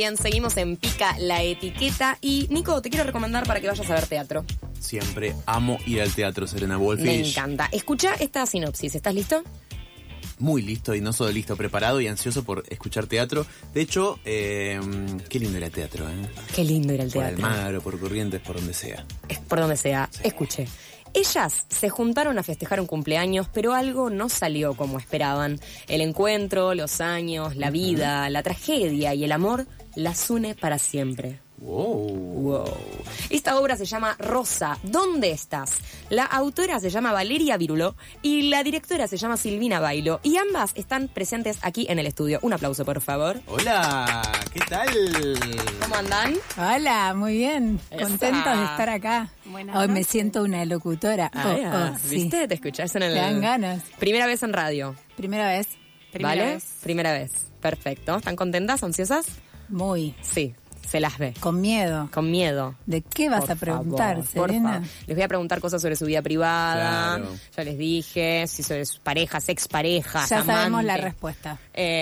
bien, seguimos en Pica la Etiqueta. Y Nico, te quiero recomendar para que vayas a ver teatro. Siempre amo ir al teatro, Serena Wolfish. Me encanta. Escucha esta sinopsis, ¿estás listo? Muy listo, y no solo listo, preparado y ansioso por escuchar teatro. De hecho, qué lindo era el teatro, ¿eh? Qué lindo ir al Por teatro. Almagro, por Corrientes, por donde sea. Por donde sea. Sí. Escuche. Ellas se juntaron a festejar un cumpleaños, pero algo no salió como esperaban. El encuentro, los años, la vida, la tragedia y el amor las une para siempre. Wow. Esta obra se llama Rosa, ¿dónde estás? La autora se llama Valeria Virulo y la directora se llama Silvina Bailo, y ambas están presentes aquí en el estudio. Un aplauso, por favor. Hola, ¿qué tal? ¿Cómo andan? Hola, muy bien. Esa. Contentos de estar acá. Hoy me siento una locutora. Sí. ¿Viste? Te escuchás en el... Te dan ganas. Primera vez en radio. Primera vez. ¿Vale? Primera vez. Perfecto. ¿Están contentas? ¿Ansiosas? Muy. Sí, se las ve. Con miedo. Con miedo. ¿De qué vas Por a preguntar, favor, Serena? por favor. Les voy a preguntar cosas sobre su vida privada. Claro. Ya les dije, si sobre sus parejas, exparejas, Ya amante. sabemos la respuesta.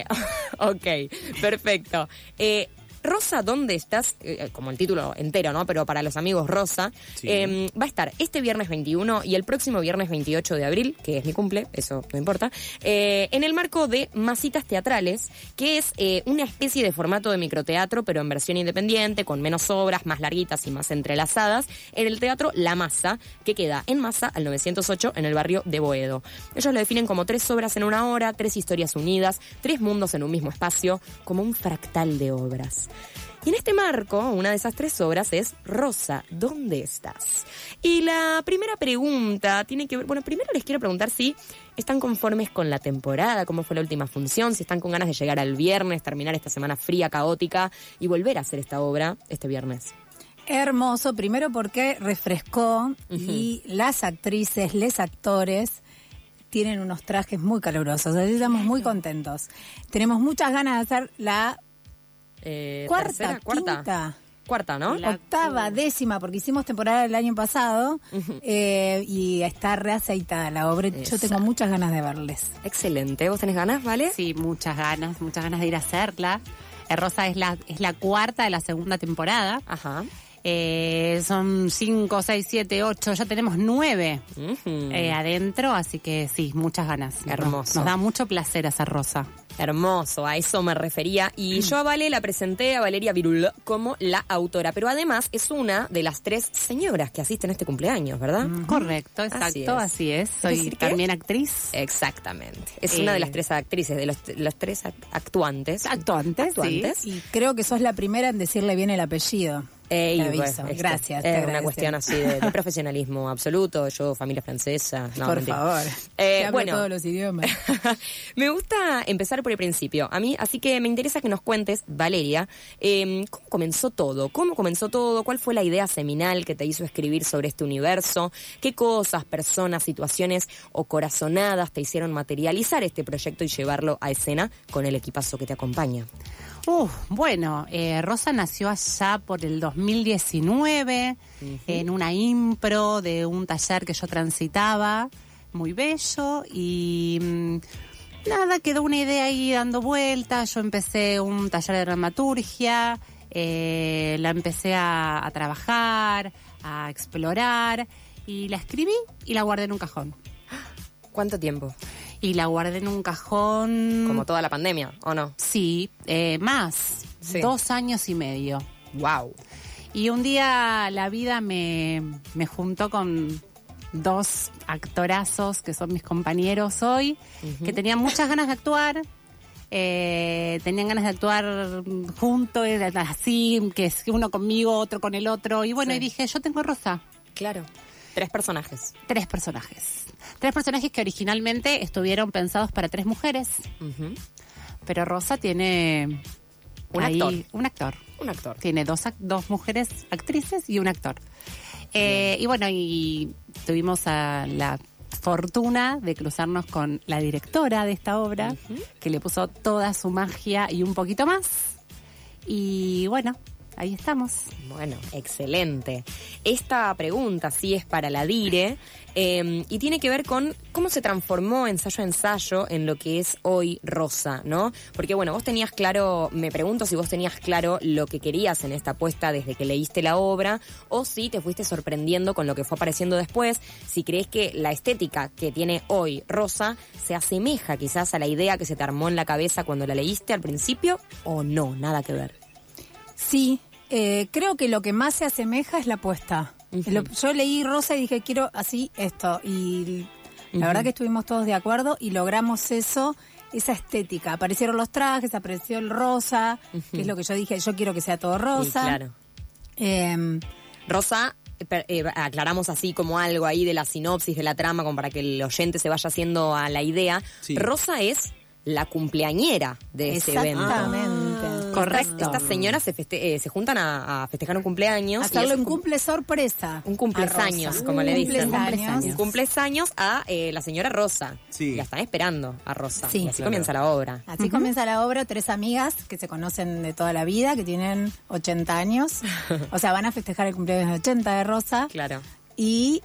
Ok, perfecto. Rosa, ¿dónde estás? Como el título entero, ¿no? Pero para los amigos, Rosa. Sí. Va a estar este viernes 21 y el próximo viernes 28 de abril, que es mi cumple, eso no importa, en el marco de Masitas Teatrales, que es una especie de formato de microteatro, pero en versión independiente, con menos obras, más larguitas y más entrelazadas, en el Teatro La Masa, que queda en Masa, al 908, en el barrio de Boedo. Ellos lo definen como 3 obras en una hora, 3 historias unidas, 3 mundos en un mismo espacio, como un fractal de obras. Y en este marco, una de esas 3 obras es Rosa, ¿dónde estás? Y la primera pregunta tiene que ver... Bueno, primero les quiero preguntar si están conformes con la temporada, cómo fue la última función, si están con ganas de llegar al viernes, terminar esta semana fría, caótica y volver a hacer esta obra este viernes. Hermoso, primero porque refrescó y las actrices, les actores tienen unos trajes muy calurosos, así estamos muy contentos. Tenemos muchas ganas de hacer la Tercera, cuarta, ¿no? octava, décima, porque hicimos temporada el año pasado y está reaceitada la obra. Yo tengo muchas ganas de verles. Excelente. ¿Vos tenés ganas, Vale? Sí, muchas ganas de ir a hacerla. Rosa es la cuarta de la segunda temporada. Ajá. Son 5, 6, 7, 8, ya tenemos 9 adentro, así que sí, muchas ganas. Hermoso. Nos da mucho placer hacer Rosa. Hermoso, a eso me refería. Y yo a Vale la presenté, a Valeria Virulo, como la autora. Pero además es una de las 3 señoras que asisten a este cumpleaños, ¿verdad? Correcto, exacto, así es. Soy decir, también actriz. Exactamente. Es una de las 3 actrices, de los 3 actuantes. Actuantes. Y creo que sos la primera en decirle bien el apellido. Te aviso. Gracias, te Es una agradezco. cuestión así de profesionalismo absoluto. Yo, familia francesa. No, Por mentira. favor. Que hable Bueno, todos los idiomas. me gusta empezar por el principio. A mí, así que me interesa que nos cuentes, Valeria, ¿cómo comenzó todo? ¿Cómo comenzó todo? ¿Cuál fue la idea seminal que te hizo escribir sobre este universo? ¿Qué cosas, personas, situaciones o corazonadas te hicieron materializar este proyecto y llevarlo a escena con el equipazo que te acompaña? Bueno, Rosa nació allá por el 2019 en una impro de un taller que yo transitaba, muy bello, y nada, quedó una idea ahí dando vueltas. Yo empecé un taller de dramaturgia, la empecé a trabajar, a explorar, y la escribí y la guardé en un cajón. ¿Cuánto tiempo? Y la guardé en un cajón... Como toda la pandemia, ¿o no? Sí, más. Sí. 2 años y medio. Wow. Y un día la vida me juntó con 2 actorazos que son mis compañeros hoy, que tenían muchas ganas de actuar. Tenían ganas de actuar juntos, así, que es uno conmigo, otro con el otro. Y bueno, Sí. y dije, yo tengo Rosa. Claro. 3 personajes. 3 personajes. 3 personajes que originalmente estuvieron pensados para 3 mujeres. Pero Rosa tiene... Un actor. Un actor. Tiene 2 mujeres actrices y un actor. Y bueno, y tuvimos la fortuna de cruzarnos con la directora de esta obra, que le puso toda su magia y un poquito más. Y bueno, ahí estamos. Bueno, excelente. Esta pregunta sí es para la Dire y tiene que ver con cómo se transformó ensayo a ensayo en lo que es hoy Rosa, ¿no? Porque bueno, vos tenías claro, me pregunto si vos tenías claro lo que querías en esta apuesta desde que leíste la obra o si te fuiste sorprendiendo con lo que fue apareciendo después, si crees que la estética que tiene hoy Rosa se asemeja quizás a la idea que se te armó en la cabeza cuando la leíste al principio o no, nada que ver. Sí, creo que lo que más se asemeja es la apuesta. Yo leí Rosa y dije, quiero así esto. Y la verdad que estuvimos todos de acuerdo y logramos eso, esa estética. Aparecieron los trajes, apareció el rosa, que es lo que yo dije, yo quiero que sea todo rosa. Sí, claro. Rosa, aclaramos así como algo ahí de la sinopsis, de la trama, como para que el oyente se vaya haciendo a la idea. Sí. Rosa es la cumpleañera de ese evento. Exactamente. Correcto. Estas señoras se juntan a festejar un cumpleaños. Hacerlo un cumple sorpresa. Un cumpleaños, como le dicen. Un cumpleaños a la señora Rosa. Sí. La están esperando a Rosa. Sí. Y así comienza la obra. Así comienza la obra. 3 amigas que se conocen de toda la vida, que tienen 80 años. O sea, van a festejar el cumpleaños de 80 de Rosa. Claro. Y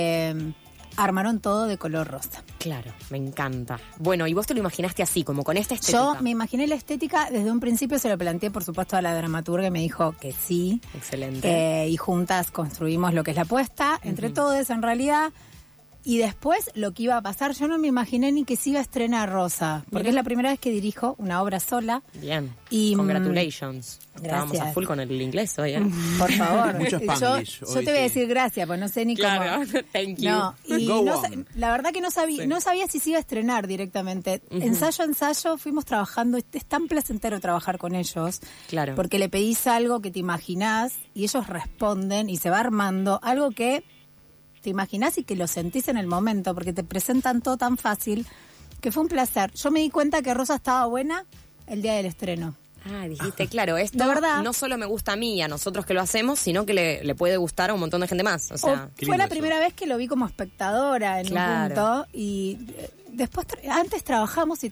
armaron todo de color rosa. Claro, me encanta. Bueno, y vos te lo imaginaste así, como con esta estética. Yo me imaginé la estética, desde un principio se lo planteé, por supuesto, a la dramaturga, y me dijo que sí. Excelente. Y juntas construimos lo que es la apuesta, entre todos, en realidad. Y después, lo que iba a pasar, yo no me imaginé ni que se iba a estrenar Rosa, porque es la primera vez que dirijo una obra sola. Bien, y, congratulations. Estábamos a full con el inglés hoy, ¿eh? Por favor. Mucho Spanglish. Yo te voy a decir gracias, pues no sé ni cómo. Thank you. No, y la verdad que no sabía si se iba a estrenar directamente. Ensayo a ensayo fuimos trabajando, es tan placentero trabajar con ellos. Claro. Porque le pedís algo que te imaginás y ellos responden y se va armando algo que te imaginás y que lo sentís en el momento, porque te presentan todo tan fácil, que fue un placer. Yo me di cuenta que Rosa estaba buena el día del estreno. Ah, dijiste, claro, esto no solo me gusta a mí y a nosotros que lo hacemos, sino que le puede gustar a un montón de gente más. O sea, fue la primera vez que lo vi como espectadora en un punto, y después, antes trabajamos.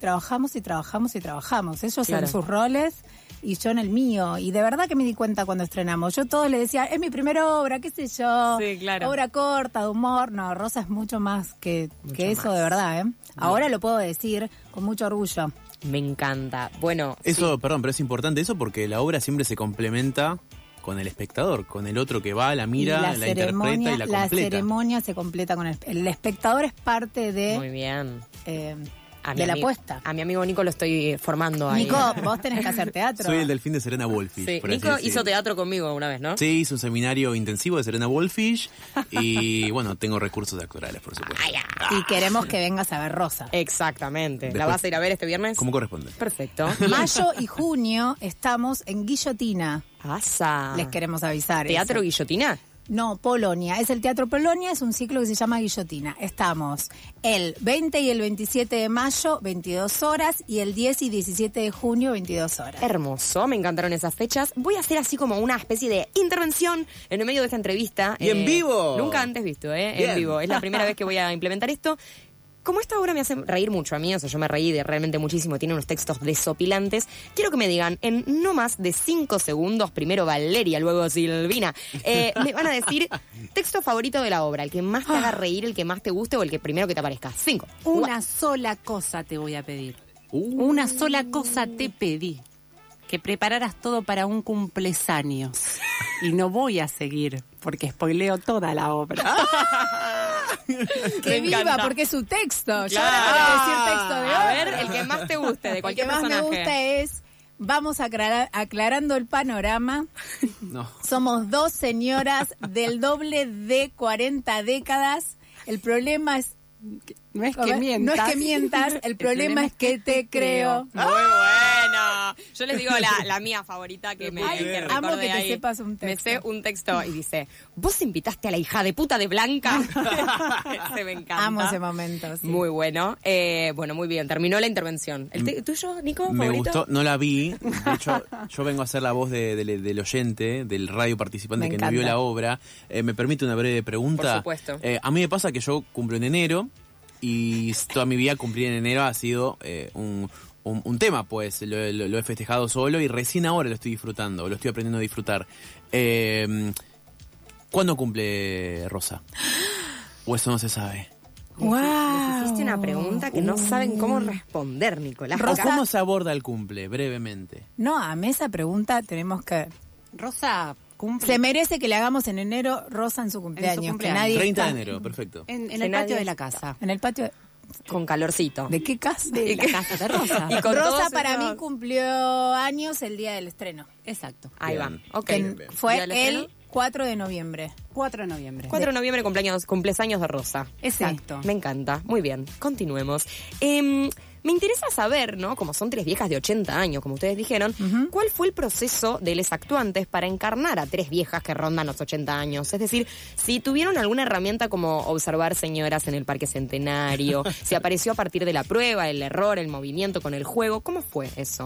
Ellos en sus roles y yo en el mío. Y de verdad que me di cuenta cuando estrenamos. Yo todos le decía, es mi primera obra, qué sé yo. Sí, claro. Obra corta, de humor. No, Rosa es mucho más que eso, más. De verdad, ¿eh? Ahora lo puedo decir con mucho orgullo. Me encanta. Bueno, eso, perdón, pero es importante eso porque la obra siempre se complementa con el espectador, con el otro que va, la mira, la interpreta y la completa. La ceremonia se completa con el espectador, es parte de... Muy bien. De la apuesta. A mi amigo Nico lo estoy formando ahí. Nico, vos tenés que hacer teatro. Soy el delfín de Serena Wolfish. Sí. Nico hizo teatro conmigo una vez, ¿no? Sí, hizo un seminario intensivo de Serena Wolfish y bueno, tengo recursos actorales, por supuesto. Y queremos que vengas a ver Rosa. Exactamente. Después, ¿la vas a ir a ver este viernes? Como corresponde. Perfecto. Mayo y junio estamos en Guillotina. ¡Asa! Les queremos avisar. ¿Teatro Guillotina? No, Polonia. Es el Teatro Polonia, es un ciclo que se llama Guillotina. Estamos el 20 y el 27 de mayo, 22 horas, y el 10 y 17 de junio, 22 horas. Hermoso, me encantaron esas fechas. Voy a hacer así como una especie de intervención en el medio de esta entrevista. ¡Y en vivo! Nunca antes visto, En vivo. Es la primera vez que voy a implementar esto. Como esta obra me hace reír mucho a mí, o sea, yo me reí de realmente muchísimo, tiene unos textos desopilantes, quiero que me digan en no más de 5 segundos, primero Valeria, luego Silvina, me van a decir texto favorito de la obra, el que más te haga reír, el que más te guste o el que primero que te aparezca. 5. Una sola cosa te voy a pedir. Una sola cosa te pedí. Que prepararas todo para un cumpleaños. Y no voy a seguir, porque spoileo toda la obra. ¡Que viva! Porque es su texto. Yo ahora tengo que decir texto de A ver, el que más te guste, de cualquier personaje. El que más me gusta es... Vamos aclarando el panorama. No. Somos 2 señoras del doble de 40 décadas. El problema es... No es que mientas, el problema es que te creo. Muy bueno. Yo les digo la mía favorita que me que amo que te ahí. sepas un texto. Me sé un texto y dice, ¿vos invitaste a la hija de puta de Blanca? Ese me encanta. Amo ese momento, sí. Muy bueno. Bueno, muy bien. Terminó la intervención. ¿El tuyo, Nico, me favorito? gustó, no la vi. De hecho, yo vengo a ser la voz del oyente, del radio participante que no vio la obra. ¿Me permite una breve pregunta? Por supuesto. A mí me pasa que yo cumplo en enero. Y toda mi vida cumplir en enero ha sido un un tema, pues. Lo he festejado solo y recién ahora lo estoy disfrutando, lo estoy aprendiendo a disfrutar. ¿Cuándo cumple Rosa? ¿O eso no se sabe? Wow. Les hiciste una pregunta que no saben cómo responder, Nicolás. Rosa, ¿Cómo se aborda el cumple? Brevemente. No, a esa pregunta tenemos que... Rosa cumple. Se merece que le hagamos en enero Rosa en su cumpleaños. cumpleaños. Que nadie 30 de está- enero, perfecto. En Que el nadie patio de la casa. En el patio... Con calorcito. ¿De qué casa? De la casa de Rosa. Y con Rosa todos para esos- mí cumplió años el día del estreno. Exacto. Ahí va. Bien. Ok. Que bien. fue ¿Día del estreno? el 4 de noviembre. 4 de noviembre. 4 de noviembre, cumpleaños de Rosa. Exacto. Me encanta. Muy bien. Continuemos. Me interesa saber, ¿no? Como son 3 viejas de 80 años, como ustedes dijeron, ¿cuál fue el proceso de les actuantes para encarnar a 3 viejas que rondan los 80 años? Es decir, si tuvieron alguna herramienta como observar señoras en el Parque Centenario, si apareció a partir de la prueba, el error, el movimiento con el juego, ¿cómo fue eso?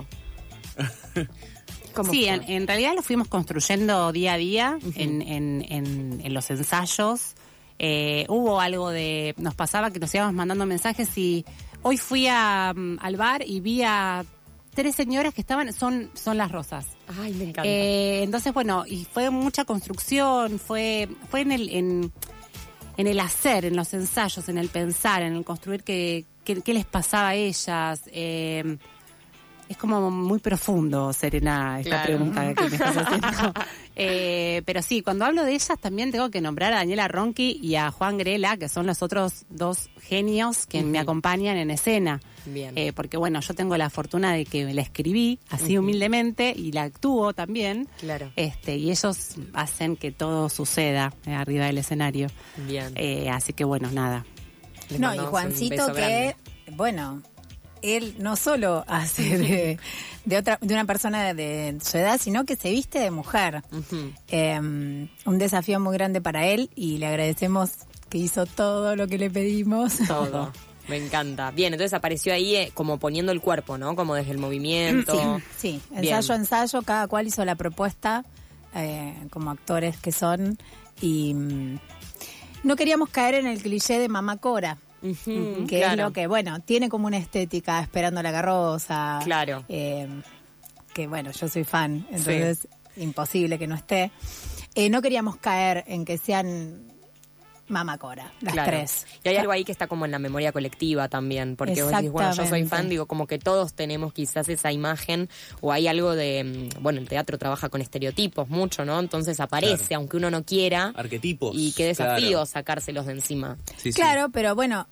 ¿Cómo Sí, fue? en realidad lo fuimos construyendo día a día en los ensayos. Hubo algo de... Nos pasaba que nos íbamos mandando mensajes y hoy fui al bar y vi a 3 señoras que estaban... Son las Rosas. Ay, me encanta. Entonces, bueno, y fue mucha construcción, fue en el hacer, en los ensayos, en el pensar, en el construir qué les pasaba a ellas. Es como muy profundo, Serena, esta Claro. pregunta que me estás haciendo. Pero sí, cuando hablo de ellas también tengo que nombrar a Daniela Ronchi y a Juan Grela, que son los otros 2 genios que me acompañan en escena. Bien. Porque bueno, yo tengo la fortuna de que la escribí así humildemente y la actúo también. Claro. Y ellos hacen que todo suceda arriba del escenario. Bien. Así que bueno, nada. Les No, y mandamos un Juancito beso que, grande. bueno, él no solo hace de una persona de su edad, sino que se viste de mujer. Ujú. Un desafío muy grande para él y le agradecemos que hizo todo lo que le pedimos. Todo. Me encanta. Bien, entonces apareció ahí como poniendo el cuerpo, ¿no? Como desde el movimiento. Sí, Bien. ensayo a ensayo, cada cual hizo la propuesta como actores que son y no queríamos caer en el cliché de mamá Cora. Ujú, Que claro. es lo que, bueno, tiene como una estética esperando la carroza. Claro. Que bueno, yo soy fan, entonces imposible que no esté. No queríamos caer en que sean Mamá Cora, las Claro. 3. Y hay algo ahí que está como en la memoria colectiva también, porque vos decís, bueno, yo soy Exactamente. fan, digo, como que todos tenemos quizás esa imagen, o hay algo de, bueno, el teatro trabaja con estereotipos mucho, ¿no? Entonces aparece, Claro. aunque uno no quiera, Arquetipos. y qué desafío Claro. sacárselos de encima. Sí, sí. Claro, pero bueno,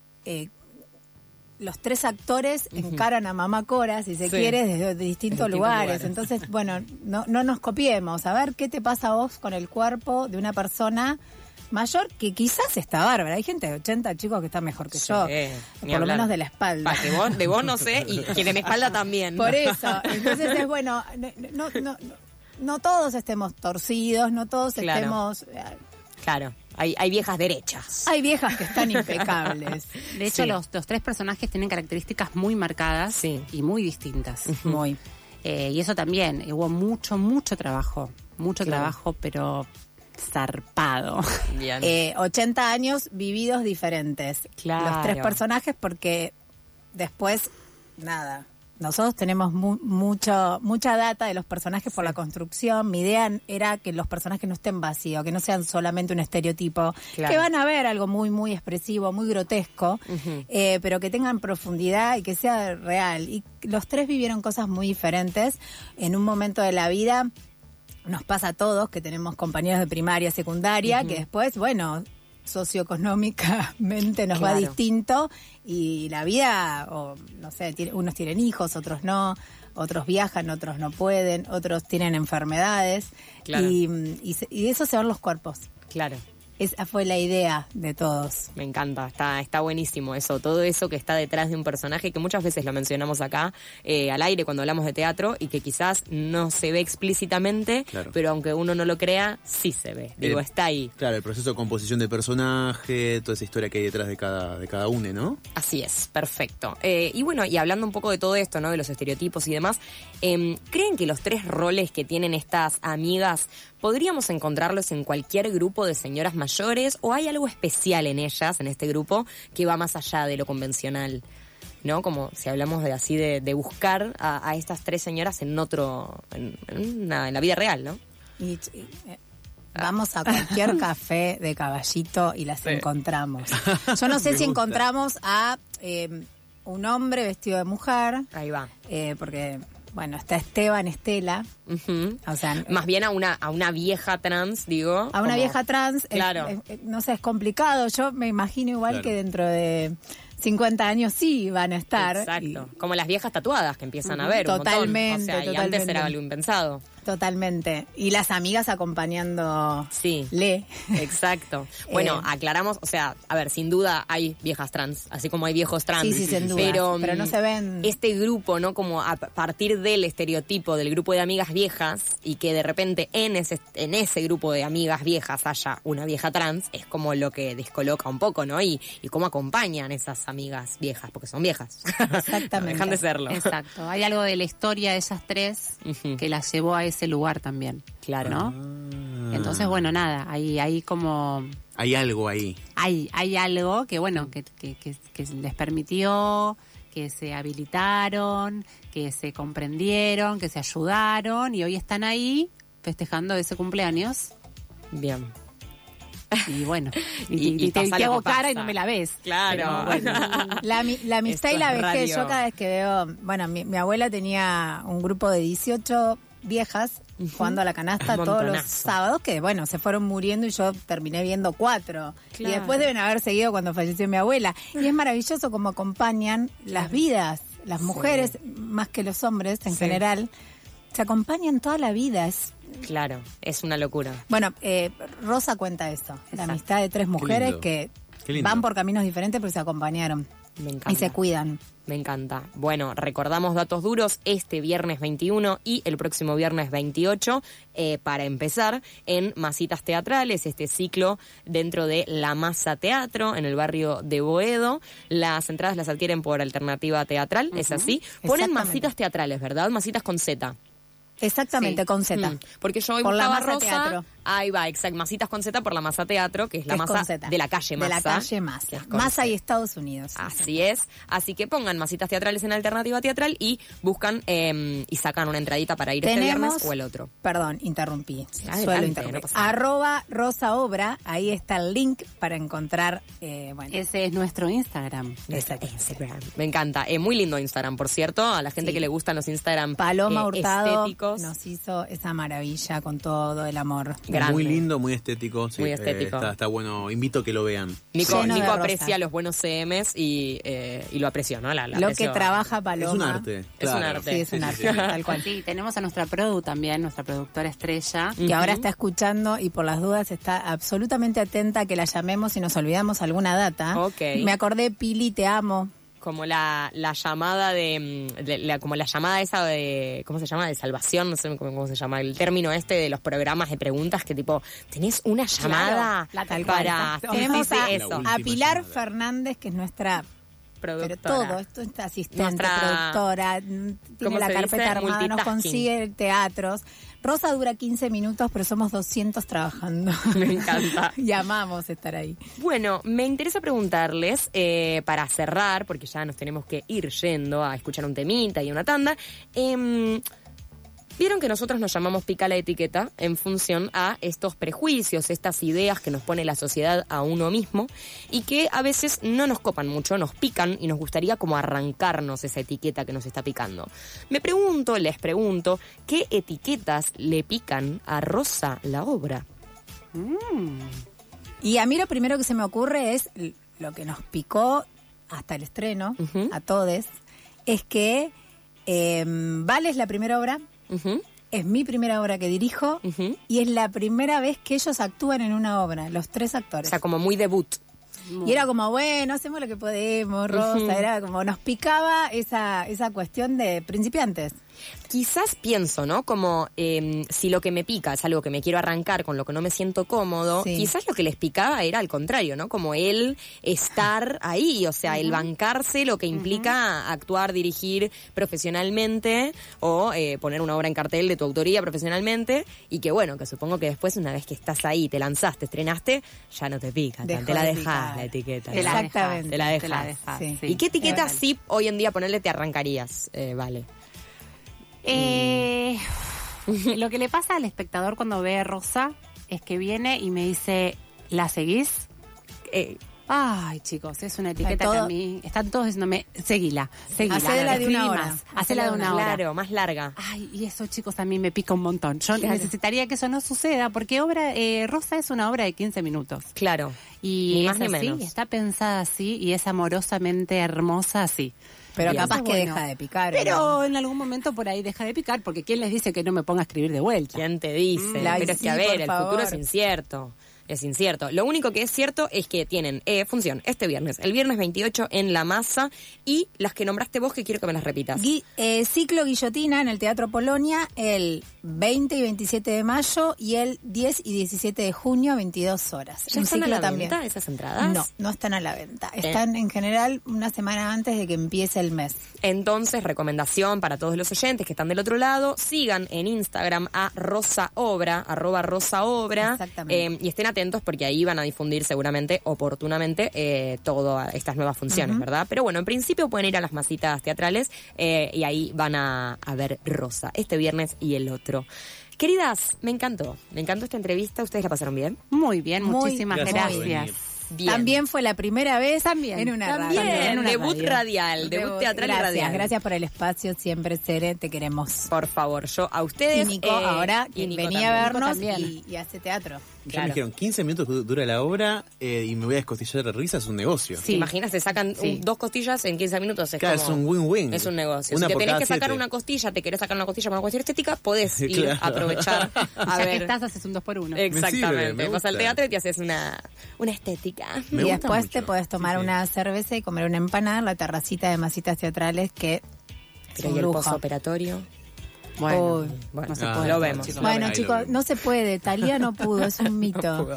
los 3 actores encaran a Mamá Cora, si se Sí. quiere, desde distintos lugares. lugares. Entonces, bueno, no nos copiemos. A ver qué te pasa a vos con el cuerpo de una persona mayor que quizás está bárbara. Hay gente de 80 chicos que está mejor que yo, ni por lo hablar. menos de la espalda. Pa, que de vos no sé, y que de mi espalda también. Por eso, entonces es bueno, no todos estemos torcidos, no todos Claro. estemos... Claro, hay viejas derechas. Hay viejas que están impecables. De hecho, Sí. los 3 personajes tienen características muy marcadas Sí. y muy distintas. Muy. Y eso también, hubo mucho trabajo. Mucho Claro. trabajo, pero zarpado. Bien. 80 años vividos diferentes. Claro. Los 3 personajes porque después, nada, nosotros tenemos mucha data de los personajes por la construcción. Mi idea era que los personajes no estén vacíos, que no sean solamente un estereotipo, Claro. que van a ver algo muy expresivo, muy grotesco, pero que tengan profundidad y que sea real. Y los 3 vivieron cosas muy diferentes en un momento de la vida. Nos pasa a todos que tenemos compañeros de primaria, secundaria, que después, bueno, socioeconómicamente nos va Claro. distinto y la vida, o no sé, unos tienen hijos, otros no, otros viajan, otros no pueden, otros tienen enfermedades Claro. y de eso se van los cuerpos. Claro. Esa fue la idea de todos. Me encanta, está buenísimo eso, todo eso que está detrás de un personaje que muchas veces lo mencionamos acá al aire cuando hablamos de teatro y que quizás no se ve explícitamente, Claro. pero aunque uno no lo crea, sí se ve. Digo, está ahí. Claro, el proceso de composición de personaje, toda esa historia que hay detrás de cada uno, ¿no? Así es, perfecto. Y bueno, y hablando un poco de todo esto, ¿no? De los estereotipos y demás, ¿creen que los 3 roles que tienen estas amigas podríamos encontrarlos en cualquier grupo de señoras mayores o hay algo especial en ellas, en este grupo, que va más allá de lo convencional? ¿no? Como si hablamos de así de buscar a estas tres señoras en en la vida real, ¿no? Vamos a cualquier café de Caballito y las encontramos. Yo no sé si encontramos a un hombre vestido de mujer. Ahí va. Porque, bueno, está Esteban, Estela. Uh-huh. O sea, más bien a una vieja trans, digo. A una vieja trans. Claro. No sé, es complicado. Yo me imagino igual que dentro de 50 años sí van a estar. Exacto. Como las viejas tatuadas que empiezan a ver. Totalmente. Un montón. O sea, y antes era algo impensado. Totalmente. Y las amigas acompañando. Sí. Le. Exacto. Bueno, aclaramos, o sea, a ver, sin duda hay viejas trans, así como hay viejos trans. Sí, sin duda. Pero no se ven. Este grupo, ¿no? Como a partir del estereotipo del grupo de amigas viejas y que de repente en ese grupo de amigas viejas haya una vieja trans, es como lo que descoloca un poco, ¿no? Y cómo acompañan esas amigas viejas, porque son viejas. Exactamente. No dejan de serlo. Exacto. Hay algo de la historia de esas tres que las llevó a ese lugar también. Claro. ¿No? Entonces, bueno, nada, hay como... Hay algo ahí. Hay algo que, bueno, que les permitió, que se habilitaron, que se comprendieron, que se ayudaron y hoy están ahí festejando ese cumpleaños. Bien. Y bueno, y te pasa lo hago que pasa. cara y no me la ves. Claro. Pero, bueno. La amistad Esto y la es vejez, radio. yo cada vez que veo... Bueno, mi abuela tenía un grupo de 18 viejas jugando a la canasta Un todos los montonazo. sábados, que bueno, se fueron muriendo y yo terminé viendo 4. Y Claro. después deben haber seguido cuando falleció mi abuela. Y es maravilloso cómo acompañan las vidas. Las mujeres, más que los hombres en general, se acompañan toda la vida. Claro, es una locura. Bueno, Rosa cuenta esto, la amistad de tres mujeres lindo. que Qué lindo. van por caminos diferentes pero se acompañaron Me encanta. y se cuidan. Me encanta. Bueno, recordamos datos duros este viernes 21 y el próximo viernes 28 para empezar en Masitas Teatrales, este ciclo dentro de La Masa Teatro en el barrio de Boedo. Las entradas las adquieren por Alternativa Teatral, ¿es así? Ponen Exactamente. Masitas Teatrales, ¿verdad? Masitas con Z. Exactamente, Sí. con Z. Porque yo hoy Por la buscaba Masa Rosa. Teatro. Ahí va, exacto. Masitas con Z por la Masa Teatro, que es la Es con masa Z. de la calle Masa. De la calle que Masa. es con Masa Z. y Estados Unidos. Así es. Así que pongan Masitas Teatrales en Alternativa Teatral y buscan y sacan una entradita para ir este viernes o el otro. Perdón, interrumpí. Adelante, Suelo no interrumpir. pasa nada. @rosaobra, ahí está el link para encontrar, bueno, Ese es nuestro Instagram. exacto. Instagram. Me encanta. Muy lindo Instagram, por cierto. A la gente Sí. que le gustan los Instagram Paloma Hurtado estéticos. nos hizo esa maravilla con todo el amor. Grande. Muy lindo, muy estético. Sí, Muy estético. Está bueno. Invito a que lo vean. Nico Lleno de rosa. aprecia los buenos CMs y lo apreció, ¿no? La Lo apreció. que trabaja Paloma. Es un arte. Es claro. un arte. Sí, es un Sí, arte, sí, sí. tal cual. Sí, tenemos a nuestra produ también, nuestra productora estrella. Que ahora está escuchando y por las dudas está absolutamente atenta a que la llamemos si nos olvidamos alguna data. Ok. Me acordé, Pili, te amo. Como la llamada como la llamada esa de, ¿cómo se llama? De salvación, no sé cómo se llama, el término este de los programas de preguntas que tipo, tenés una llamada Tal cual. para... Tenemos Sí, sí, a, eso. La última a Pilar llamada. Fernández, que es nuestra... Pero Productora. todo, esto es asistente, Nuestra- productora, tiene ¿cómo la se carpeta dice? armada, nos Multitasking. consigue teatros. Rosa dura 15 minutos, pero somos 200 trabajando. Me encanta. Y amamos estar ahí. Bueno, me interesa preguntarles, para cerrar, porque ya nos tenemos que ir yendo a escuchar un temita y una tanda, vieron que nosotros nos llamamos Pica la Etiqueta en función a estos prejuicios, estas ideas que nos pone la sociedad a uno mismo y que a veces no nos copan mucho, nos pican y nos gustaría como arrancarnos esa etiqueta que nos está picando. Les pregunto, ¿qué etiquetas le pican a Rosa la obra? Y a mí lo primero que se me ocurre es lo que nos picó hasta el estreno, Ujú. a todos, es que Vale es la primera obra, Ujú, es mi primera obra que dirijo ujú. y es la primera vez que ellos actúan en una obra, los tres O actores. sea, como muy debut. Y era como, bueno, hacemos lo que podemos, Rosa. Ujú. Era como, nos picaba esa cuestión de principiantes. Quizás pienso, ¿no? Como si lo que me pica es algo que me quiero arrancar, con lo que no me siento cómodo, quizás lo que les picaba era al contrario, ¿no? Como el estar ahí, o sea, el bancarse lo que implica actuar, dirigir profesionalmente o poner una obra en cartel de tu autoría profesionalmente, y que bueno, que supongo que después, una vez que estás ahí, te lanzaste, estrenaste, ya no te pica, te la dejás la etiqueta. Exactamente. Te la dejás. Sí. ¿Y qué etiqueta sí hoy en día ponerle te arrancarías, Vale? Lo que le pasa al espectador cuando ve a Rosa es que viene y me dice, ¿la seguís? Ay, chicos, es una etiqueta que a mí están todos diciéndome, seguila. Hacela de una hora. Hacela de una hora. Claro, más larga. Ay, y eso, chicos, a mí me pica un montón. Yo necesitaría que eso no suceda, porque Rosa es una obra de 15 minutos. Claro. Y ni es más ni así, menos. está pensada así y es amorosamente hermosa así. Pero Y capaz eso, que bueno, deja de picar. Pero en algún momento por ahí deja de picar, porque ¿quién les dice que no me ponga a escribir de vuelta? ¿Quién te dice? Pero es que, a sí, ver, por el favor. futuro es incierto. Es incierto. Lo único que es cierto es que tienen función este viernes, el viernes 28 en La Masa, y las que nombraste vos, que quiero que me las repitas. Ciclo Guillotina en el Teatro Polonia el 20 y 27 de mayo y el 10 y 17 de junio, 22 horas. ¿Ya Un están a ciclo la también. venta esas entradas? No están a la venta. Están en general una semana antes de que empiece el mes. Entonces, recomendación para todos los oyentes que están del otro lado, sigan en Instagram a @rosaobra, Exactamente. y estén atentos porque ahí van a difundir seguramente, oportunamente, todas estas nuevas funciones, ¿verdad? Pero bueno, en principio pueden ir a las masitas teatrales y ahí van a ver Rosa este viernes y el otro. Queridas, me encantó esta entrevista. ¿Ustedes la pasaron bien? Muy bien, Muy muchísimas Gracias por gracias. venir. Bien. También fue la primera vez También. en una radio. También, en una debut radio. radial, debut teatral y radial. Gracias por el espacio, siempre, Cere, te queremos. Por favor, yo a ustedes. Y Nico, ahora, y que Nico venía a también. vernos Nico también. y hace teatro. Ya Claro. me dijeron 15 minutos dura la obra y me voy a descostillar de risa, es un negocio. ¿Te imaginas? Se sacan Sí. 2 costillas en 15 minutos. Es Claro, como- es un win-win. Es un negocio. Una Si te por tenés cada que sacar 7. una costilla, te querés sacar una costilla por una cuestión estética, podés ir Claro. a aprovechar a Ya que ver. estás, haces un 2x1. Exactamente. me Vas al gusta. teatro y te haces una estética. Me y gusta después mucho. te podés tomar Sí, sí. una cerveza y comer una empanada en la terracita de Masitas Teatrales, que es Pero un y el lujo. postoperatorio. Bueno, Uy. Bueno, no se Ah, puede. lo vemos. chicos. Bueno, Ahí lo chicos, vemos. no se puede. Talía no pudo, es un mito.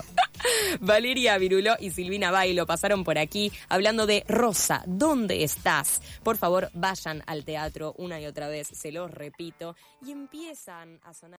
Valeria Viruló y Silvina Bailo pasaron por aquí hablando de Rosa, ¿dónde estás? Por favor, vayan al teatro una y otra vez, se los repito, y empiezan a sonar.